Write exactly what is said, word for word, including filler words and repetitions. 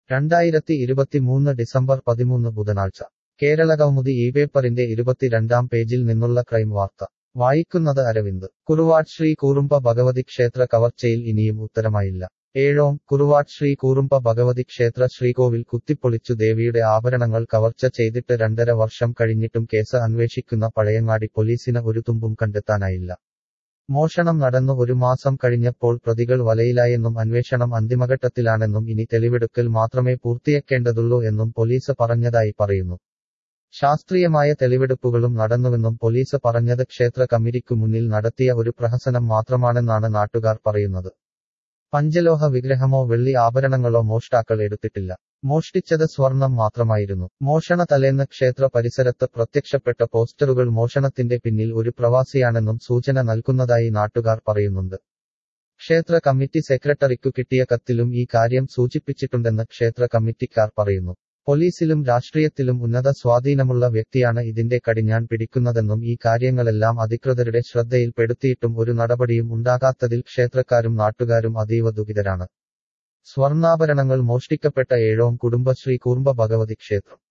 രണ്ടായിരത്തി ഇരുപത്തിമൂന്ന് ഡിസംബർ പതിമൂന്ന് ബുധനാഴ്ച കേരളകൗമുദി ഈ പേപ്പറിന്റെ ഇരുപത്തിരണ്ടാം പേജിൽ നിന്നുള്ള ക്രൈം വാർത്ത വായിക്കുന്നത് അരവിന്ദ് കുറുവാട് ശ്രീ കൂറുമ്പ ഭഗവതി ക്ഷേത്ര കവർച്ചയിൽ ഇനിയും ഉത്തരമായില്ല. ഏഴോം കുറുവാട് ശ്രീ കൂറുമ്പ ഭഗവതി ക്ഷേത്ര ശ്രീകോവിൽ കുത്തിപ്പൊളിച്ചു ദേവിയുടെ ആഭരണങ്ങൾ കവർച്ച ചെയ്തിട്ട് രണ്ടര വർഷം കഴിഞ്ഞിട്ടും കേസ് അന്വേഷിക്കുന്ന പഴയങ്ങാടി പോലീസിന് ഒരു തുമ്പും കണ്ടെത്താനായില്ല. മോഷണം നടന്നു ഒരു മാസം കഴിഞ്ഞപ്പോൾ പ്രതികൾ വലയിലായെന്നും അന്വേഷണം അന്തിമഘട്ടത്തിലാണെന്നും ഇനി തെളിവെടുക്കൽ മാത്രമേ പൂർത്തിയാക്കേണ്ടതുള്ളൂ എന്നും പോലീസ് പറഞ്ഞതായി പറയുന്നു. ശാസ്ത്രീയമായ തെളിവെടുപ്പുകളും നടന്നുവെന്നും പോലീസ് പറഞ്ഞത് ക്ഷേത്ര കമ്മിറ്റിക്കു മുന്നിൽ നടത്തിയ ഒരു പ്രഹസനം മാത്രമാണെന്നാണ് നാട്ടുകാർ പറയുന്നത്. പഞ്ചലോഹ വിഗ്രഹമോ വെള്ളി ആഭരണങ്ങളോ മോഷ്ടാക്കൾ എടുത്തിട്ടില്ല. മോഷ്ടിച്ചത് സ്വർണം മാത്രമായിരുന്നു. മോഷണ തലേന്ന് ക്ഷേത്ര പരിസരത്ത് പ്രത്യക്ഷപ്പെട്ട പോസ്റ്ററുകൾ മോഷണത്തിന്റെ പിന്നിൽ ഒരു പ്രവാസിയാണെന്നും സൂചന നൽകുന്നതായി നാട്ടുകാർ പറയുന്നുണ്ട്. ക്ഷേത്ര കമ്മിറ്റി സെക്രട്ടറിക്കു കിട്ടിയ കത്തിലും ഈ കാര്യം സൂചിപ്പിച്ചിട്ടുണ്ടെന്ന് ക്ഷേത്ര കമ്മിറ്റിക്കാർ പറയുന്നു. പോലീസിലും രാഷ്ട്രീയത്തിലും ഉന്നത സ്വാധീനമുള്ള വ്യക്തിയാണ് ഇതിന്റെ കടിഞ്ഞാൺ പിടിക്കുന്നതെന്നും ഈ കാര്യങ്ങളെല്ലാം അധികൃതരുടെ ശ്രദ്ധയിൽപ്പെടുത്തിയിട്ടും ഒരു നടപടിയും ഉണ്ടാകാത്തതിൽ ക്ഷേത്രക്കാരും നാട്ടുകാരും അതീവ ദുഃഖിതരാണ്. സ്വർണ്ണാഭരണങ്ങൾ മോഷ്ടിക്കപ്പെട്ട ഏഴോം കുടുംബശ്രീ കൂറുമ്പ ഭഗവതി ക്ഷേത്രം